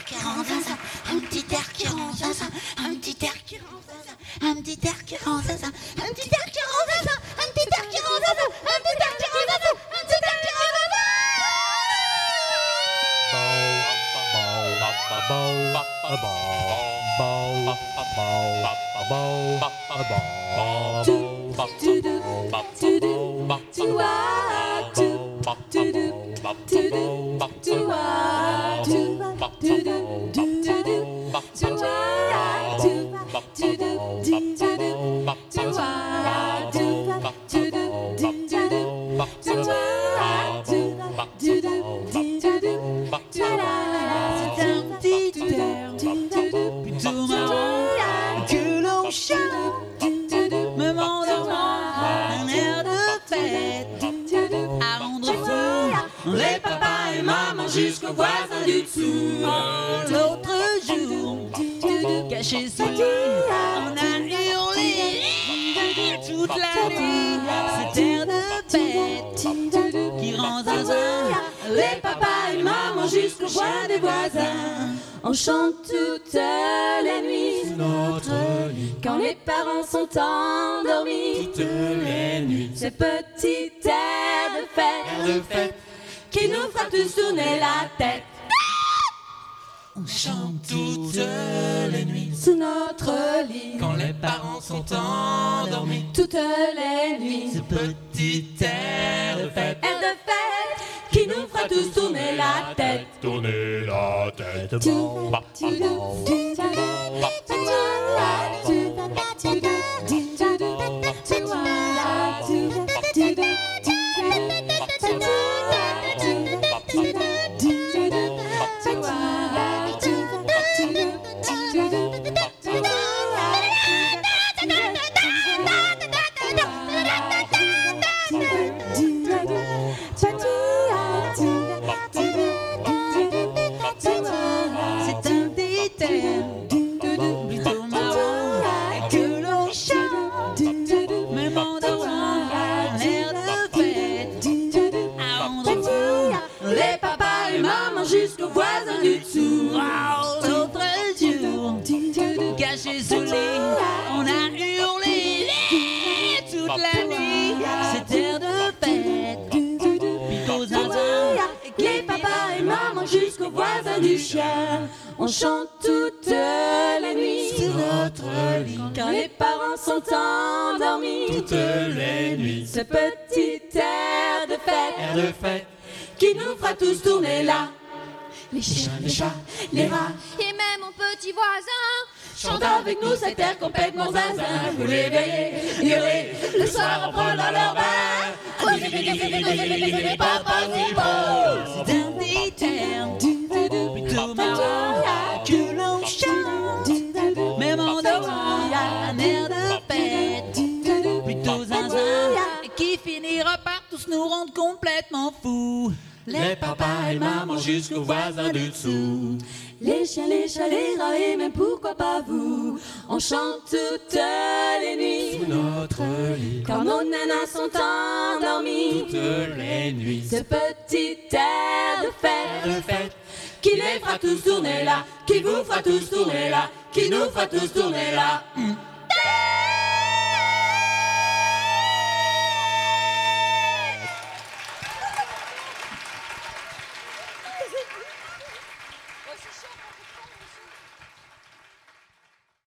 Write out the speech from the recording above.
air qui rend zinzin, un petit air qui rend zinzin, un petit air qui rend zinzin, un petit air qui rend zinzin, un petit air qui rend zinzin, un petit air qui rend zinzin, un petit air qui rend zinzin, un petit air qui rend que l'on chante, me m'endort un air de fête à rendre fou les papas et maman jusqu'aux voisins du dessous. L'autre jour, caché sous le lit, on a hurlé toute la nuit cet air de fête qui rend zinzin les papas et maman jusqu'au bois des voisins. On chante toutes les nuits sous notre lit quand les parents sont endormis. Toutes les nuits ce petit air de fête qui nous fera tous tourner la tête. On chante toutes les nuits sous notre lit quand les parents sont endormis. Toutes les nuits ce petit air de fête qui nous fera tous tourner la tête. Tourner la tête. Jusqu'aux voisins du dessous. L'autre jour, caché sous le lit, on a hurlé toute la nuit cet air de fête. Puis aux zinzins, avec les papas et maman jusqu'aux voisins du chien. On chante toutes les nuits sur notre lit quand les parents sont endormis. Toutes les nuits ce petit air de fête qui nous fera tous tourner là. Les chiens, les chats, les rats et même mon petit voisin chantent avec nous cet air complètement zinzin. Vous les verrez hurler le soir en prenant leur bain. C'est un petit air plutôt marrant que l'on chante, même en dehors, un air de fête plutôt zinzin qui finira par tous nous rendre complètement fous. les papas et maman jusqu'aux voisins du dessous. Les chiens, les chats, les rats et même pourquoi pas vous. On chante toutes les nuits Sous notre lit quand nos nanas sont endormies. toutes les nuits. Ce petit air de fête qui les fera tous tourner là, qui vous fera tous tourner là, qui nous fera tous tourner là.